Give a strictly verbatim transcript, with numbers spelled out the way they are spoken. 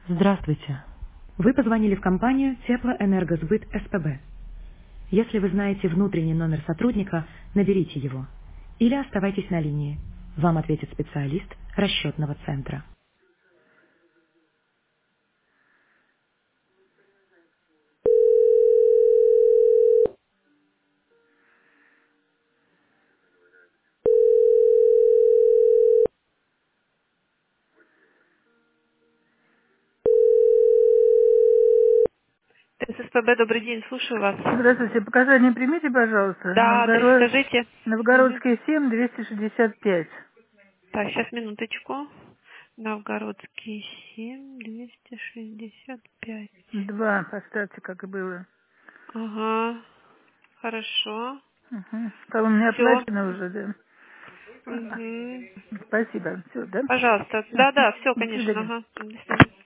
Здравствуйте. Вы позвонили в компанию Теплоэнергосбыт СПБ. Если вы знаете внутренний номер сотрудника, наберите его. Или оставайтесь на линии. Вам ответит специалист расчетного центра. СПБ, добрый день, слушаю вас. Здравствуйте, показания примите, пожалуйста. Да, да, Новгород... скажите. Мгм. Новгородская семь, двести шестьдесят пять. Так, сейчас минуточку. Новгородский семь, двести шестьдесят пять. Два поставьте, как и было. Ага, хорошо. Угу. Там у меня Все. оплачено уже, да. Угу. Спасибо. Все, да? Пожалуйста. Все. Да, да, все, До конечно. свидания. Ага. До свидания.